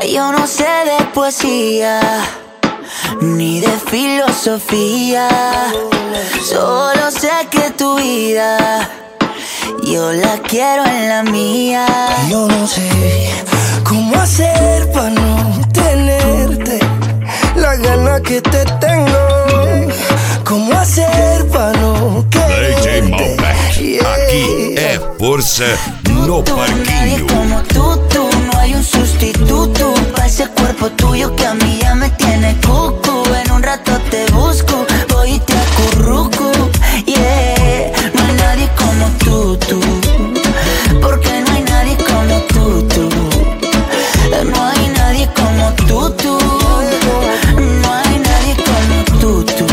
Yo no sé de poesía ni de filosofía, solo sé que tu vida yo la quiero en la mía. Yo no sé cómo hacer para no tenerte la gana que te tengo. Cómo hacer para no quererte. DJ Malbec, Yeah. aqui é força no Nadie parquinho. como tú, no hay un sustituto pa' ese cuerpo tuyo que a mí ya me tiene cucu. En un rato te busco, voy y te acurruco, yeah. No hay nadie como tú, porque no hay nadie como tú. No hay nadie como tú, no hay nadie como tú.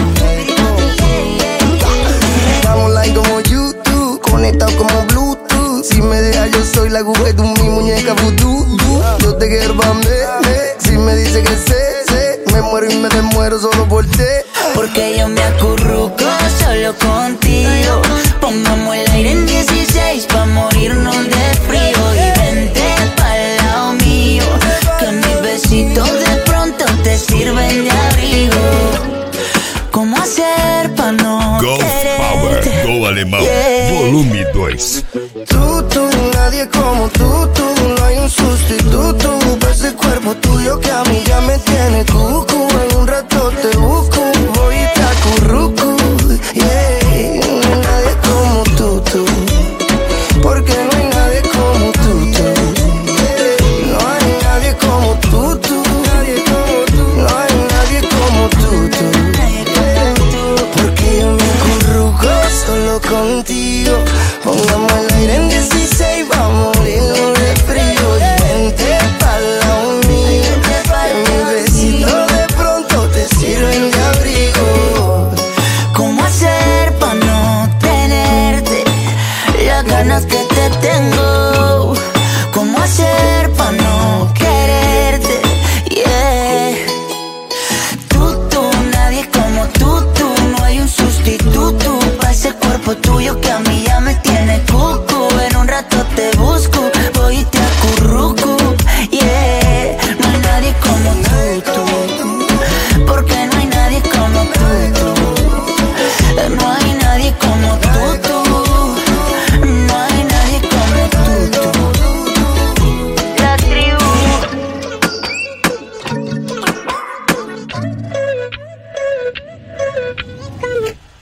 Estamos online como YouTube, conectado como Bluetooth. Si me dejas yo soy la Google de mi muñeca vudú. Yo te quiero pa' mí. Si me dice que sé, me muero y me desmuero solo por ti. Porque yo me acurruco solo contigo. Pongamos el aire en 16 pa' morirnos de frío. Y vente pa'l lado mío, que mis besitos de pronto te sirven de abrigo. ¿Cómo hacer pa' no Golf Power quererte? do Alemão, Yeah. volume 2. Tú, nadie como tú. No hay un sustituto para ese cuerpo tuyo que a mí ya me tiene cucu.